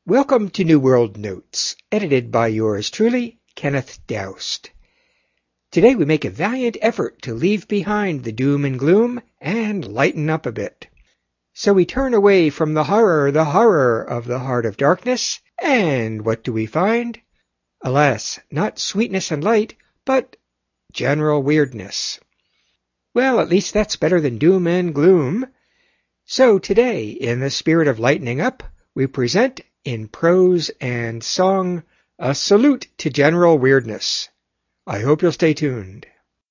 Welcome to New World Notes, edited by yours truly, Kenneth Doust. Today we make a valiant effort to leave behind the doom and gloom and lighten up a bit. So we turn away from the horror of the heart of darkness, and what do we find? Alas, not sweetness and light, but general weirdness. Well, at least that's better than doom and gloom. So today, in the spirit of lightening up, we present, in prose and song, a salute to general weirdness. I hope you'll stay tuned.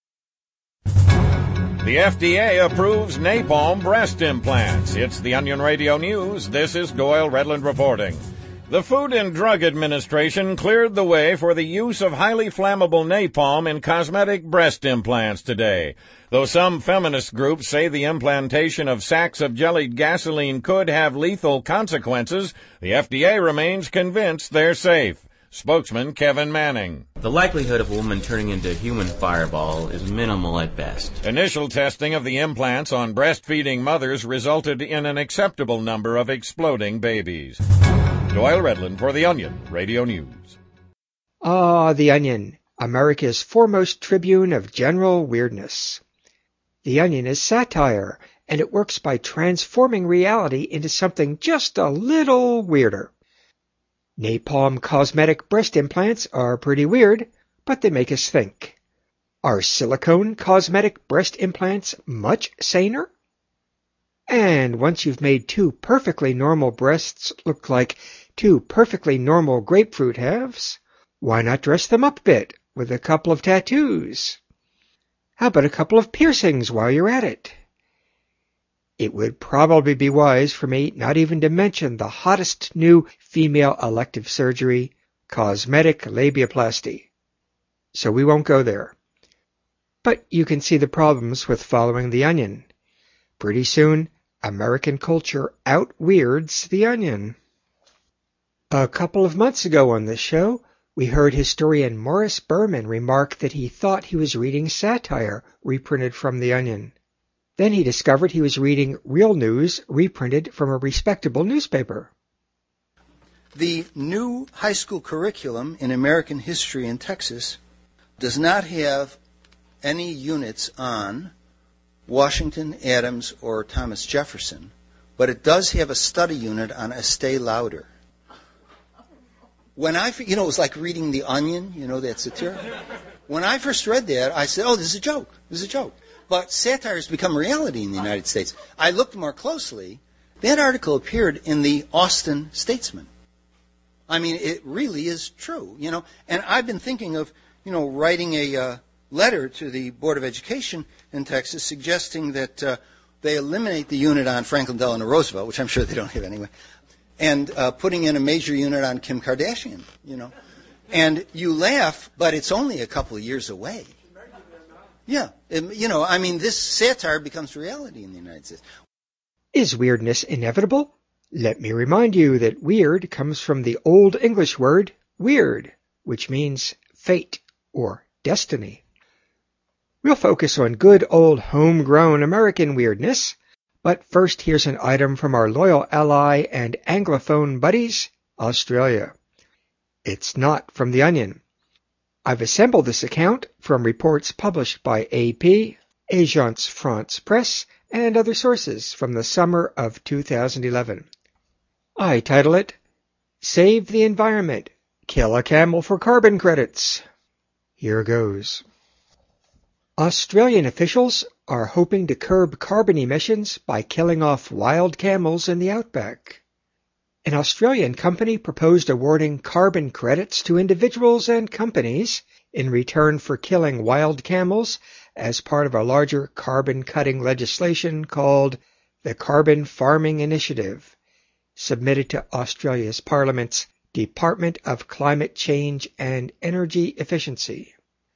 The FDA approves napalm breast implants. It's the Onion Radio News. This is Doyle Redland reporting. The Food and Drug Administration cleared the way for the use of highly flammable napalm in cosmetic breast implants today. Though some feminist groups say the implantation of sacks of jellied gasoline could have lethal consequences, the FDA remains convinced they're safe. Spokesman Kevin Manning. The likelihood of a woman turning into a human fireball is minimal at best. Initial testing of the implants on breastfeeding mothers resulted in an acceptable number of exploding babies. Doyle Redland for The Onion Radio News. The Onion, America's foremost tribune of general weirdness. The Onion is satire, and it works by transforming reality into something just a little weirder. Napalm cosmetic breast implants are pretty weird, but they make us think. Are silicone cosmetic breast implants much saner? And once you've made two perfectly normal breasts look like two perfectly normal grapefruit halves, why not dress them up a bit with a couple of tattoos? How about a couple of piercings while you're at it? It would probably be wise for me not even to mention the hottest new female elective surgery, cosmetic labiaplasty. So we won't go there. But you can see the problems with following The Onion. Pretty soon, American culture out-weirds The Onion. A couple of months ago on this show, we heard historian Morris Berman remark that he thought he was reading satire reprinted from The Onion. Then he discovered he was reading real news reprinted from a respectable newspaper. The new high school curriculum in American history in Texas does not have any units on Washington, Adams, or Thomas Jefferson, but it does have a study unit on Estee Lauder. When it was like reading The Onion, that satire. When I first read that, I said, this is a joke. This is a joke. But satire has become reality in the United States. I looked more closely. That article appeared in the Austin Statesman. I mean, it really is true, And I've been thinking of, writing a letter to the Board of Education in Texas suggesting that they eliminate the unit on Franklin Delano Roosevelt, which I'm sure they don't have anyway, and putting in a major unit on Kim Kardashian, And you laugh, but it's only a couple of years away. Yeah, this satire becomes reality in the United States. Is weirdness inevitable? Let me remind you that weird comes from the Old English word weird, which means fate or destiny. We'll focus on good old homegrown American weirdness, but first here's an item from our loyal ally and Anglophone buddies, Australia. It's not from The Onion. I've assembled this account from reports published by AP, Agence France Presse, and other sources from the summer of 2011. I title it, Save the Environment, Kill a Camel for Carbon Credits. Here goes. Australian officials are hoping to curb carbon emissions by killing off wild camels in the outback. An Australian company proposed awarding carbon credits to individuals and companies in return for killing wild camels as part of a larger carbon-cutting legislation called the Carbon Farming Initiative, submitted to Australia's Parliament's Department of Climate Change and Energy Efficiency.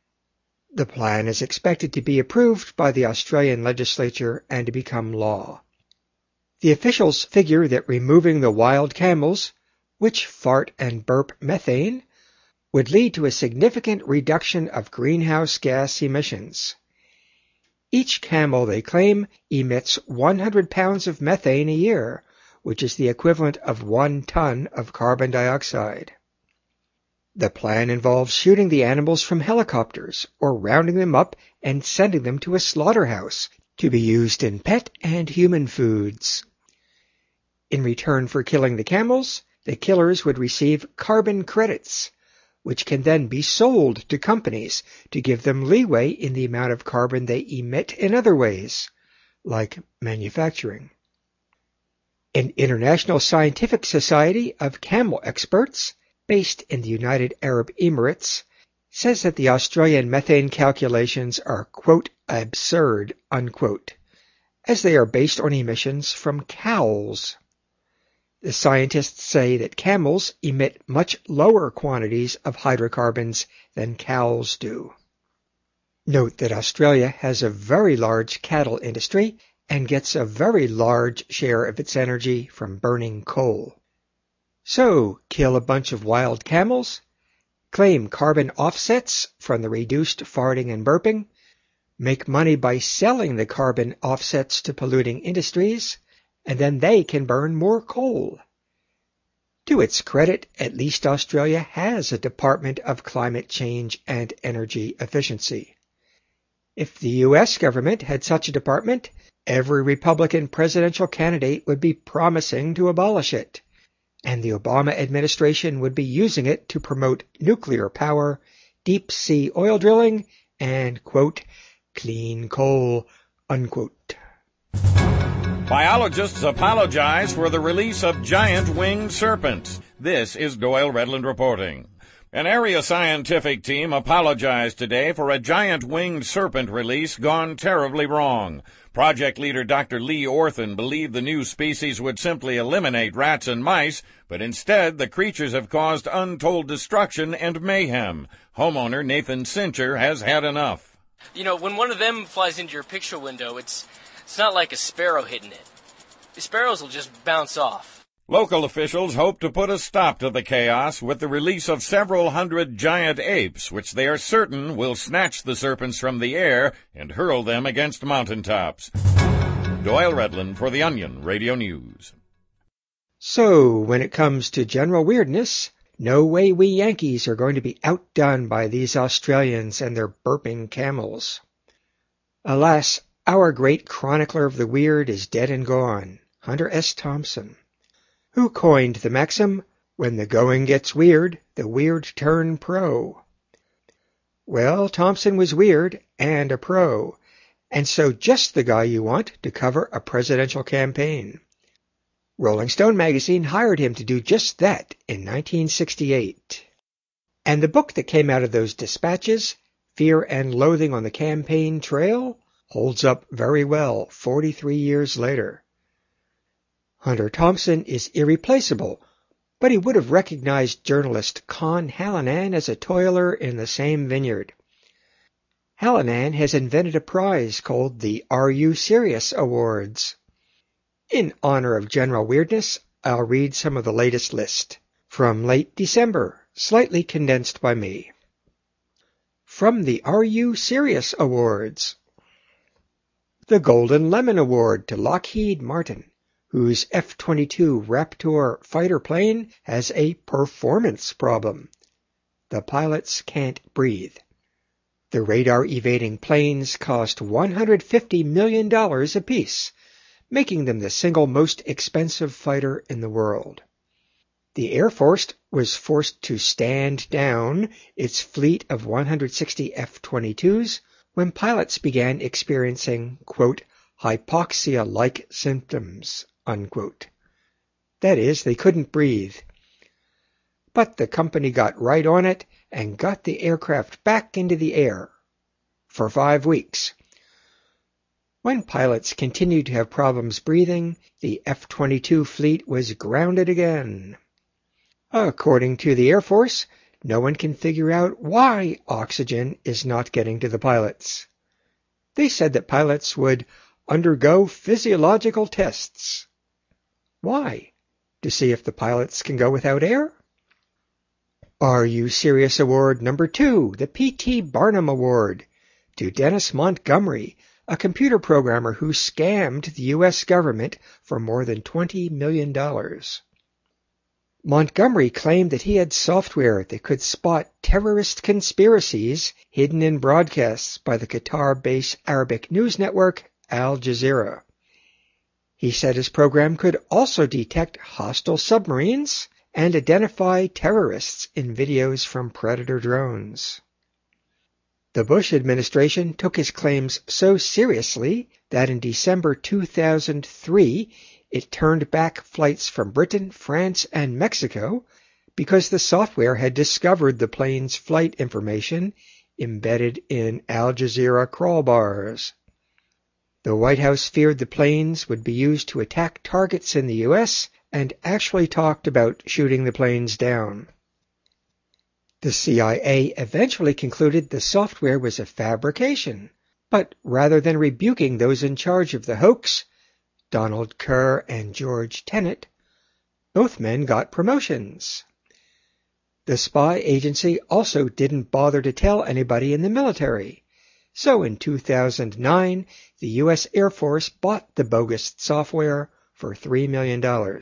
The plan is expected to be approved by the Australian legislature and to become law. The officials figure that removing the wild camels, which fart and burp methane, would lead to a significant reduction of greenhouse gas emissions. Each camel, they claim, emits 100 pounds of methane a year, which is the equivalent of 1 ton of carbon dioxide. The plan involves shooting the animals from helicopters or rounding them up and sending them to a slaughterhouse to be used in pet and human foods. In return for killing the camels, the killers would receive carbon credits, which can then be sold to companies to give them leeway in the amount of carbon they emit in other ways, like manufacturing. An International Scientific Society of Camel Experts, based in the United Arab Emirates, says that the Australian methane calculations are, quote, absurd, unquote, as they are based on emissions from cows. The scientists say that camels emit much lower quantities of hydrocarbons than cows do. Note that Australia has a very large cattle industry and gets a very large share of its energy from burning coal. So, kill a bunch of wild camels, claim carbon offsets from the reduced farting and burping, make money by selling the carbon offsets to polluting industries, and then they can burn more coal. To its credit, at least Australia has a Department of Climate Change and Energy Efficiency. If the U.S. government had such a department, every Republican presidential candidate would be promising to abolish it, and the Obama administration would be using it to promote nuclear power, deep-sea oil drilling, and, quote, clean coal, unquote. Biologists apologize for the release of giant winged serpents. This is Doyle Redland reporting. An area scientific team apologized today for a giant winged serpent release gone terribly wrong. Project leader Dr. Lee Orthan believed the new species would simply eliminate rats and mice, but instead the creatures have caused untold destruction and mayhem. Homeowner Nathan Cincher has had enough. You know, when one of them flies into your picture window, it's not like a sparrow hitting it. The sparrows will just bounce off. Local officials hope to put a stop to the chaos with the release of several hundred giant apes, which they are certain will snatch the serpents from the air and hurl them against mountaintops. Doyle Redland for The Onion Radio News. So, when it comes to general weirdness, no way we Yankees are going to be outdone by these Australians and their burping camels. Alas, our great chronicler of the weird is dead and gone, Hunter S. Thompson, who coined the maxim, when the going gets weird, the weird turn pro. Well, Thompson was weird and a pro, and so just the guy you want to cover a presidential campaign. Rolling Stone magazine hired him to do just that in 1968. And the book that came out of those dispatches, Fear and Loathing on the Campaign Trail, holds up very well 43 years later. Hunter Thompson is irreplaceable, but he would have recognized journalist Con Hallinan as a toiler in the same vineyard. Hallinan has invented a prize called the Are You Serious Awards. In honor of general weirdness, I'll read some of the latest list. From late December, slightly condensed by me. From the Are You Serious Awards. The Golden Lemon Award to Lockheed Martin, whose F-22 Raptor fighter plane has a performance problem. The pilots can't breathe. The radar-evading planes cost $150 million apiece, making them the single most expensive fighter in the world. The Air Force was forced to stand down its fleet of 160 F-22s when pilots began experiencing, quote, hypoxia-like symptoms, unquote. That is, they couldn't breathe. But the company got right on it and got the aircraft back into the air for 5 weeks. When pilots continued to have problems breathing, the F-22 fleet was grounded again. According to the Air Force, no one can figure out why oxygen is not getting to the pilots. They said that pilots would undergo physiological tests. Why? To see if the pilots can go without air? Are You Serious Award number 2, the P.T. Barnum Award, to Dennis Montgomery, a computer programmer who scammed the U.S. government for more than $20 million. Montgomery claimed that he had software that could spot terrorist conspiracies hidden in broadcasts by the Qatar-based Arabic news network Al Jazeera. He said his program could also detect hostile submarines and identify terrorists in videos from Predator drones. The Bush administration took his claims so seriously that in December 2003, it turned back flights from Britain, France, and Mexico because the software had discovered the plane's flight information embedded in Al Jazeera crawl bars. The White House feared the planes would be used to attack targets in the U.S. and actually talked about shooting the planes down. The CIA eventually concluded the software was a fabrication, but rather than rebuking those in charge of the hoax, Donald Kerr and George Tenet, both men got promotions. The spy agency also didn't bother to tell anybody in the military, so in 2009, the U.S. Air Force bought the bogus software for $3 million.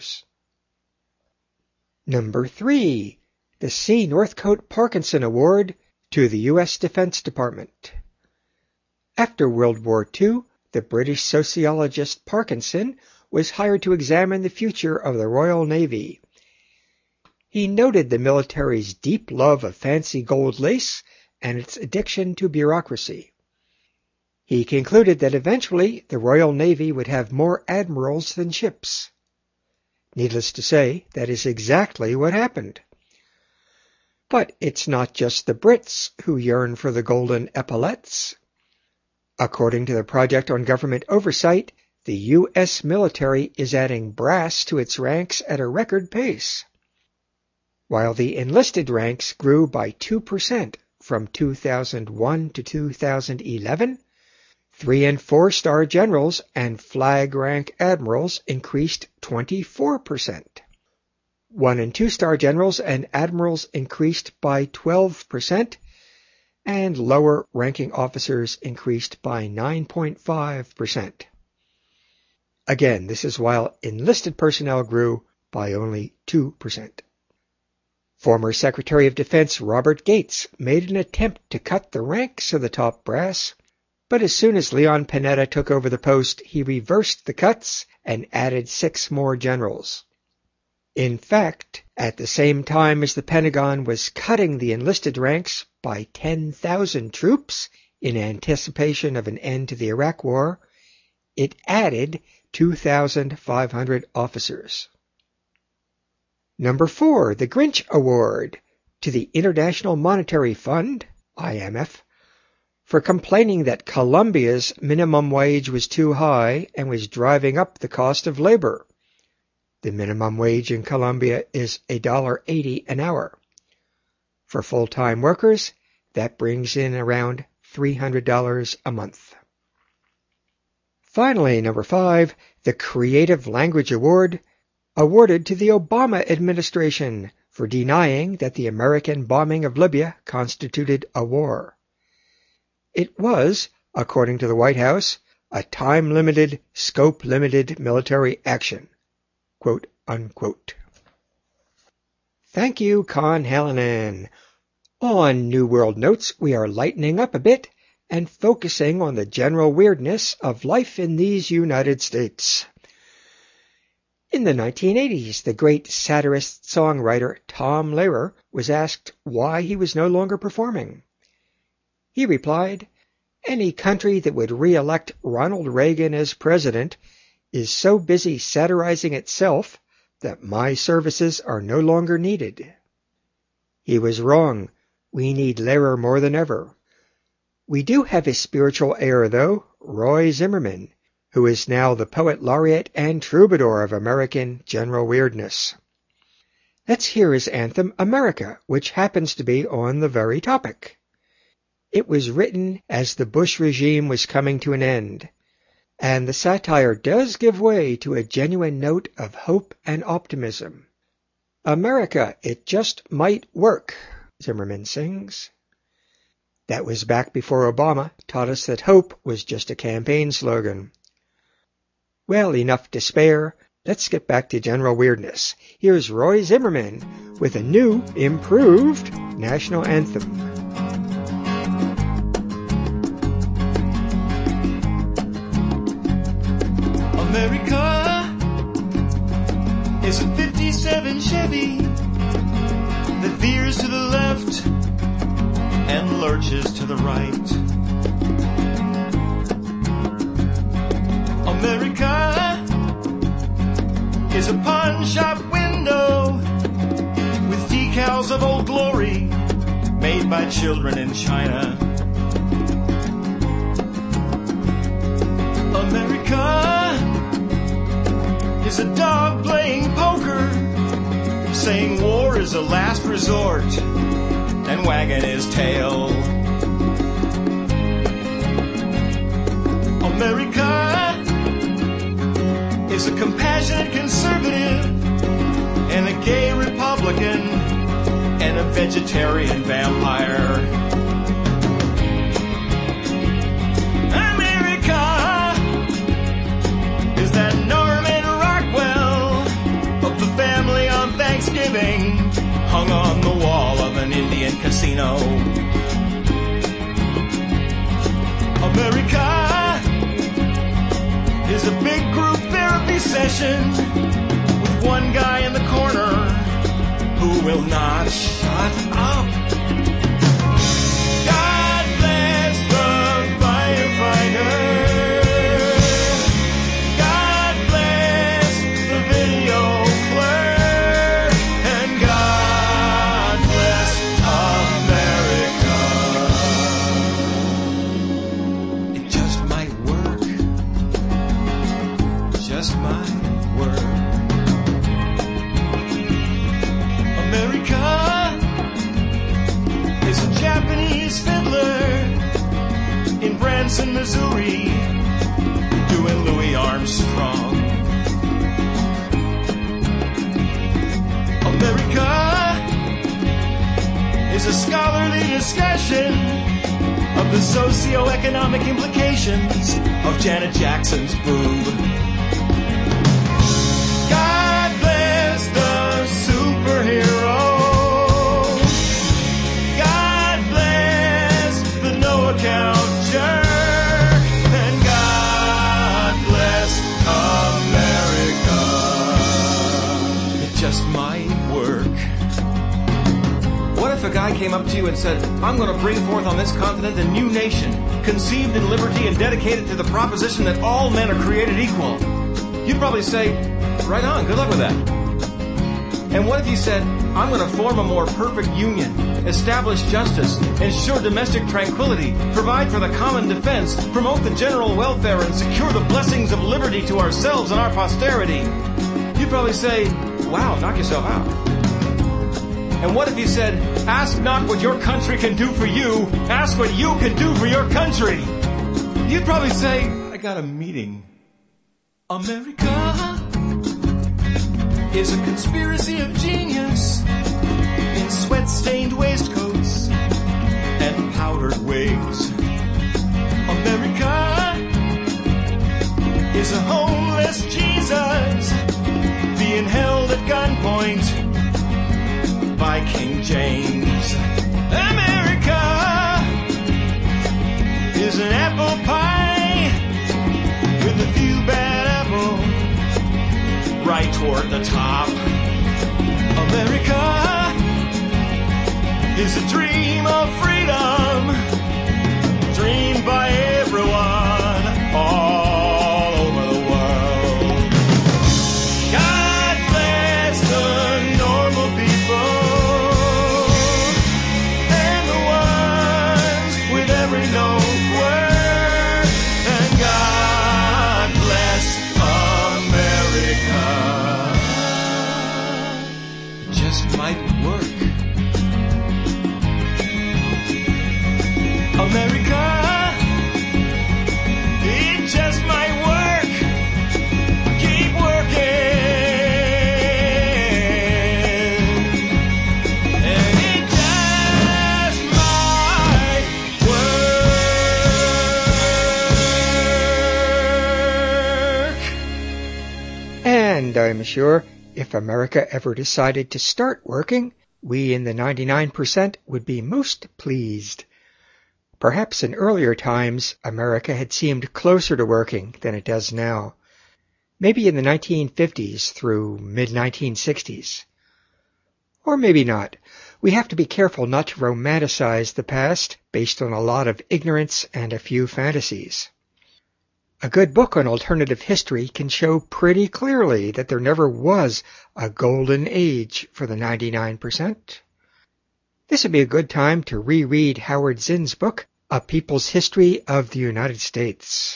Number 3. The C. Northcote Parkinson Award to the U.S. Defense Department. After World War II, the British sociologist Parkinson was hired to examine the future of the Royal Navy. He noted the military's deep love of fancy gold lace and its addiction to bureaucracy. He concluded that eventually the Royal Navy would have more admirals than ships. Needless to say, that is exactly what happened. But it's not just the Brits who yearn for the golden epaulets. According to the Project on Government Oversight, the U.S. military is adding brass to its ranks at a record pace. While the enlisted ranks grew by 2% from 2001 to 2011, 3- and 4-star generals and flag rank admirals increased 24%. 1- and 2-star generals and admirals increased by 12%, and lower-ranking officers increased by 9.5%. Again, this is while enlisted personnel grew by only 2%. Former Secretary of Defense Robert Gates made an attempt to cut the ranks of the top brass, but as soon as Leon Panetta took over the post, he reversed the cuts and added 6 more generals. In fact, at the same time as the Pentagon was cutting the enlisted ranks by 10,000 troops in anticipation of an end to the Iraq War, it added 2,500 officers. Number 4, the Grinch Award to the International Monetary Fund, IMF, for complaining that Colombia's minimum wage was too high and was driving up the cost of labor. The minimum wage in Colombia is $1.80 an hour. For full-time workers, that brings in around $300 a month. Finally, number 5, the Creative Language Award, awarded to the Obama administration for denying that the American bombing of Libya constituted a war. It was, according to the White House, a time-limited, scope-limited military action. Quote, unquote. Thank you, Con Hallinan. On New World Notes, we are lightening up a bit and focusing on the general weirdness of life in these United States. In the 1980s, the great satirist-songwriter Tom Lehrer was asked why he was no longer performing. He replied, "Any country that would re-elect Ronald Reagan as president is so busy satirizing itself that my services are no longer needed." He was wrong. We need Lehrer more than ever. We do have a spiritual heir, though, Roy Zimmerman, who is now the poet laureate and troubadour of American general weirdness. Let's hear his anthem, America, which happens to be on the very topic. It was written as the Bush regime was coming to an end, and the satire does give way to a genuine note of hope and optimism. America, it just might work, Zimmerman sings. That was back before Obama taught us that hope was just a campaign slogan. Well, enough despair. Let's get back to general weirdness. Here's Roy Zimmerman with a new, improved national anthem. America is a 57 Chevy that veers to the left and lurches to the right. America is a pawn shop window with decals of Old Glory made by children in China. America is a dog playing poker, saying war is a last resort and wagging his tail. America is a compassionate conservative and a gay Republican and a vegetarian vampire. America is that Norman Rockwell of the family on Thanksgiving hung on the wall of an Indian casino. America is a big group therapy session with one guy in the corner who will not shut up. God bless the firefighter. God bless the video clerk. And God bless America. It just might work. Just might work. America is a Japanese fiddler in Branson, Missouri, doing Louis Armstrong. America is a scholarly discussion of the socio-economic implications of Janet Jackson's boob. God bless the superhero. God bless the no-account jerk. And God bless America. It just might work. What if a guy came up to you and said, I'm going to bring forth on this continent a new nation, conceived in liberty and dedicated to the proposition that all men are created equal? You'd probably say, right on, good luck with that. And what if he said, I'm going to form a more perfect union, establish justice, ensure domestic tranquility, provide for the common defense, promote the general welfare, and secure the blessings of liberty to ourselves and our posterity? You'd probably say, wow, knock yourself out. And what if he said, ask not what your country can do for you, ask what you can do for your country? You'd probably say, I got a meeting. America is a conspiracy of genius in sweat-stained waistcoats and powdered wigs. America is a homeless Jesus being held at gunpoint by King James. America is an apple pie with a few bad apples right toward the top. America is a dream of freedom, dreamed by everyone all over the world. God bless the normal people and the ones with every known word. And God bless America. It just might work. America, it just might work. Keep working. And it just might work. am sure if America ever decided to start working, we in the 99% would be most pleased. Perhaps in earlier times, America had seemed closer to working than it does now. Maybe in the 1950s through mid-1960s. Or maybe not. We have to be careful not to romanticize the past based on a lot of ignorance and a few fantasies. A good book on alternative history can show pretty clearly that there never was a golden age for the 99%. This would be a good time to reread Howard Zinn's book, A People's History of the United States.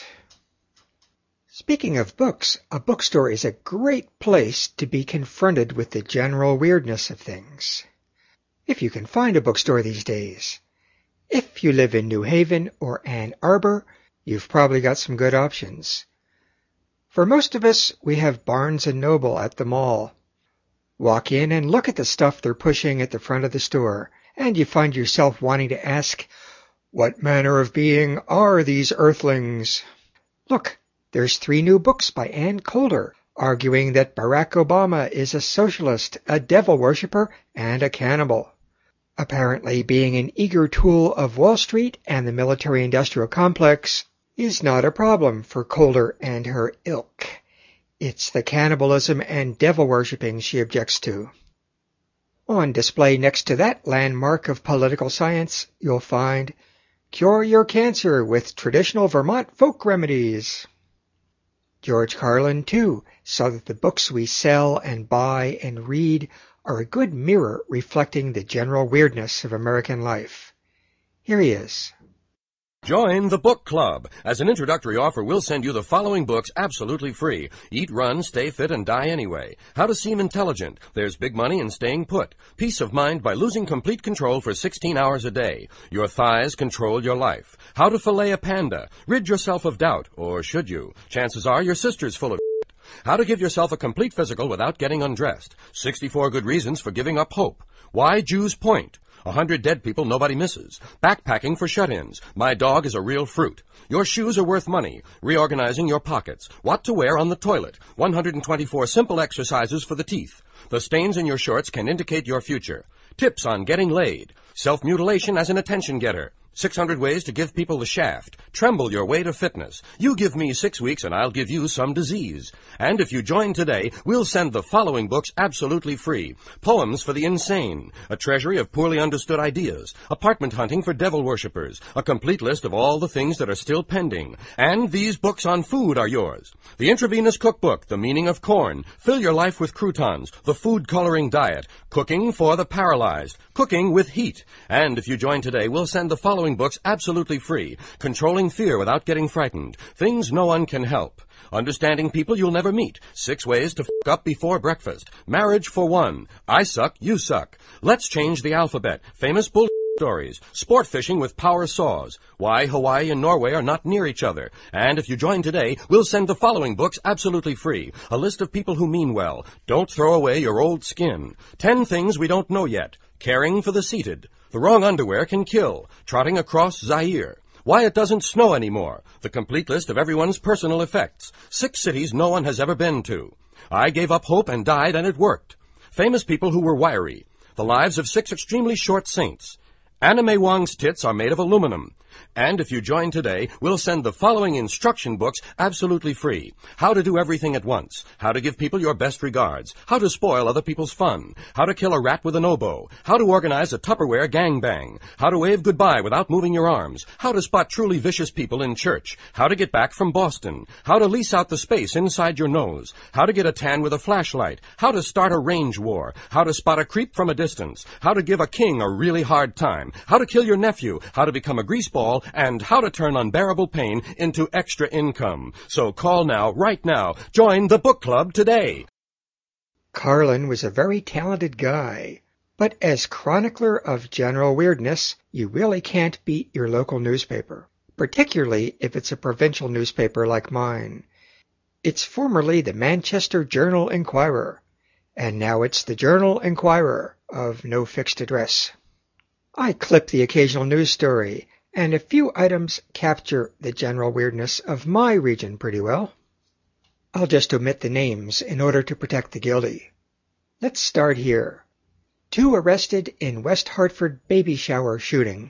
Speaking of books, a bookstore is a great place to be confronted with the general weirdness of things. If you can find a bookstore these days. If you live in New Haven or Ann Arbor, you've probably got some good options. For most of us, we have Barnes & Noble at the mall. Walk in and look at the stuff they're pushing at the front of the store, and you find yourself wanting to ask, what manner of being are these earthlings? Look, there's 3 new books by Ann Coulter, arguing that Barack Obama is a socialist, a devil worshipper, and a cannibal. Apparently, being an eager tool of Wall Street and the military-industrial complex is not a problem for Coulter and her ilk. It's the cannibalism and devil-worshipping she objects to. On display next to that landmark of political science, you'll find Cure Your Cancer with Traditional Vermont Folk Remedies. George Carlin, too, saw that the books we sell and buy and read are a good mirror reflecting the general weirdness of American life. Here he is. Join the book club. As an introductory offer, we'll send you the following books absolutely free. Eat, Run, Stay Fit, and Die Anyway. How to Seem Intelligent. There's Big Money in Staying Put. Peace of Mind by Losing Complete Control for 16 hours a day. Your Thighs Control Your Life. How to Fillet a Panda. Rid yourself of doubt, or should you? Chances are your sister's full of How to Give Yourself a Complete Physical Without Getting Undressed. 64 Good Reasons for Giving Up Hope. Why Jews Point. 100 Dead People Nobody Misses. Backpacking for Shut-ins. My Dog is a Real Fruit. Your Shoes Are Worth Money. Reorganizing Your Pockets. What to Wear on the Toilet. 124 Simple Exercises for the Teeth. The Stains in Your Shorts Can Indicate Your Future. Tips on Getting Laid. Self-Mutilation as an Attention Getter. 600 Ways to Give People the Shaft. Tremble Your Way to Fitness. You give me 6 weeks and I'll give you some disease. And if you join today, we'll send the following books absolutely free. Poems for the Insane. A Treasury of Poorly Understood Ideas. Apartment Hunting for Devil Worshippers. A complete list of all the things that are still pending. And these books on food are yours. The Intravenous Cookbook. The Meaning of Corn. Fill Your Life with Croutons. The Food Coloring Diet. Cooking for the Paralyzed. Cooking with Heat. And if you join today, we'll send the following books absolutely free. Controlling Fear Without Getting Frightened. Things No One Can Help. Understanding People You'll Never Meet. 6 Ways to F*** Up Before Breakfast. Marriage for One. I Suck, You Suck. Let's Change the Alphabet. Famous Bull Stories. Sport Fishing with Power Saws. Why Hawaii and Norway are not near each other. And if you join today, we'll send the following books absolutely free. A list of people who mean well. Don't Throw Away Your Old Skin. 10 Things We Don't Know Yet. Caring for the Seated. The Wrong Underwear Can Kill. Trotting Across Zaire. Why It Doesn't Snow Anymore. The complete list of everyone's personal effects. 6 cities no one has ever been to. I Gave Up Hope and Died and It Worked. Famous People Who Were Wiry. The Lives of 6 Extremely Short Saints. Anna May Wong's Tits Are Made of Aluminum. And if you join today, we'll send the following instruction books absolutely free. How to Do Everything at Once. How to Give People Your Best Regards. How to Spoil Other People's Fun. How to Kill a Rat with an Oboe. How to Organize a Tupperware Gangbang. How to Wave Goodbye Without Moving Your Arms. How to Spot Truly Vicious People in Church. How to Get Back from Boston. How to Lease Out the Space Inside Your Nose. How to Get a Tan with a Flashlight. How to Start a Range War. How to Spot a Creep from a Distance. How to Give a King a Really Hard Time. How to Kill Your Nephew. How to Become a Greaseball. And how to turn unbearable pain into extra income. So call now, right now. Join the book club today. Carlin was a very talented guy, but as chronicler of general weirdness, you really can't beat your local newspaper, particularly if it's a provincial newspaper like mine. It's formerly the Manchester Journal Enquirer, and now it's the Journal Enquirer of no fixed address. I clip the occasional news story, and a few items capture the general weirdness of my region pretty well. I'll just omit the names in order to protect the guilty. Let's start here. 2 arrested in West Hartford baby shower shooting.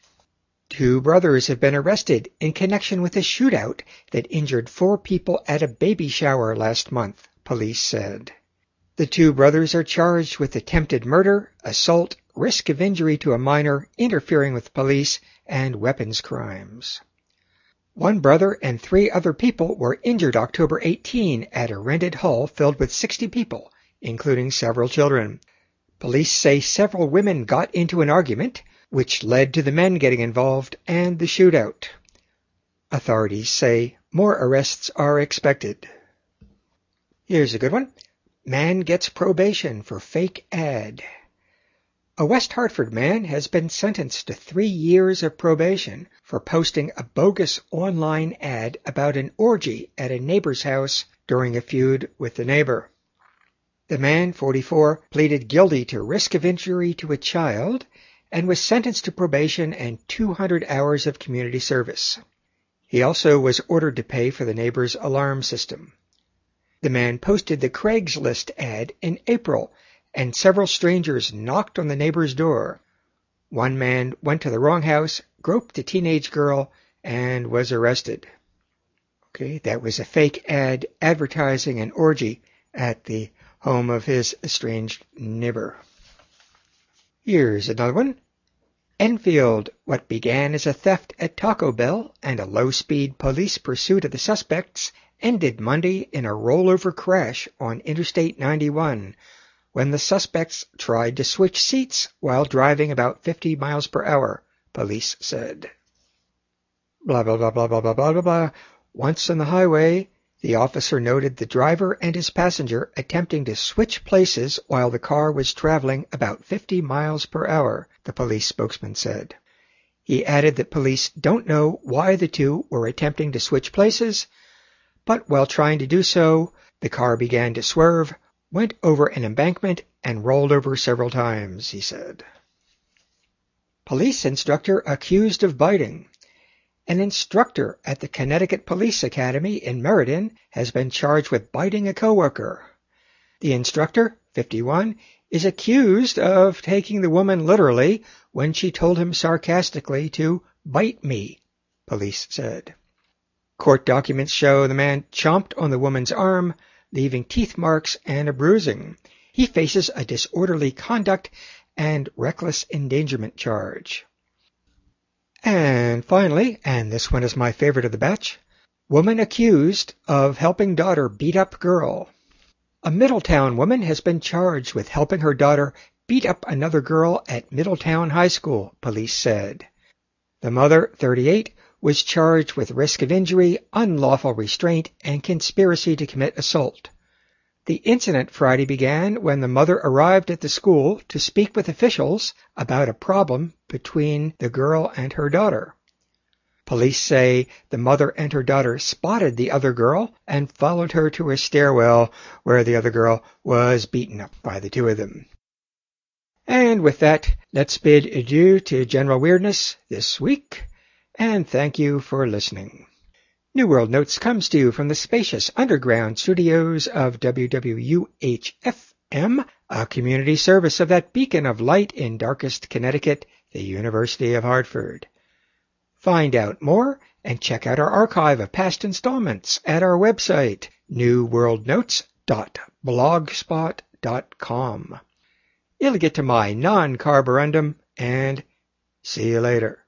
2 brothers have been arrested in connection with a shootout that injured 4 people at a baby shower last month, police said. The 2 brothers are charged with attempted murder, assault, risk of injury to a minor, interfering with police, and weapons crimes. 1 brother and 3 other people were injured October 18 at a rented hall filled with 60 people, including several children. Police say several women got into an argument, which led to the men getting involved and the shootout. Authorities say more arrests are expected. Here's a good one. Man gets probation for fake ad. A West Hartford man has been sentenced to 3 years of probation for posting a bogus online ad about an orgy at a neighbor's house during a feud with the neighbor. The man, 44, pleaded guilty to risk of injury to a child and was sentenced to probation and 200 hours of community service. He also was ordered to pay for the neighbor's alarm system. The man posted the Craigslist ad in April, and several strangers knocked on the neighbor's door. 1 man went to the wrong house, groped a teenage girl, and was arrested. Okay, that was a fake ad advertising an orgy at the home of his estranged neighbor. Here's another one. Enfield, what began as a theft at Taco Bell and a low-speed police pursuit of the suspects, ended Monday in a rollover crash on Interstate 91 when the suspects tried to switch seats while driving about 50 miles per hour, police said. Blah, blah, blah, blah, blah, blah, blah, blah, blah. Once on the highway, the officer noted the driver and his passenger attempting to switch places while the car was traveling about 50 miles per hour, the police spokesman said. He added that police don't know why the 2 were attempting to switch places, but while trying to do so, the car began to swerve, went over an embankment, and rolled over several times, he said. Police instructor accused of biting. An instructor at the Connecticut Police Academy in Meriden has been charged with biting a coworker. The instructor, 51, is accused of taking the woman literally when she told him sarcastically to bite me, police said. Court documents show the man chomped on the woman's arm, leaving teeth marks and a bruising. He faces a disorderly conduct and reckless endangerment charge. And finally, and this one is my favorite of the batch, woman accused of helping daughter beat up girl. A Middletown woman has been charged with helping her daughter beat up another girl at Middletown High School, police said. The mother, 38, was charged with risk of injury, unlawful restraint, and conspiracy to commit assault. The incident Friday began when the mother arrived at the school to speak with officials about a problem between the girl and her daughter. Police say the mother and her daughter spotted the other girl and followed her to a stairwell where the other girl was beaten up by the 2 of them. And with that, let's bid adieu to General Weirdness this week, and thank you for listening. New World Notes comes to you from the spacious underground studios of WWUH-FM, a community service of that beacon of light in darkest Connecticut, the University of Hartford. Find out more and check out our archive of past installments at our website, newworldnotes.blogspot.com. Illigit to my non-carborundum, and see you later.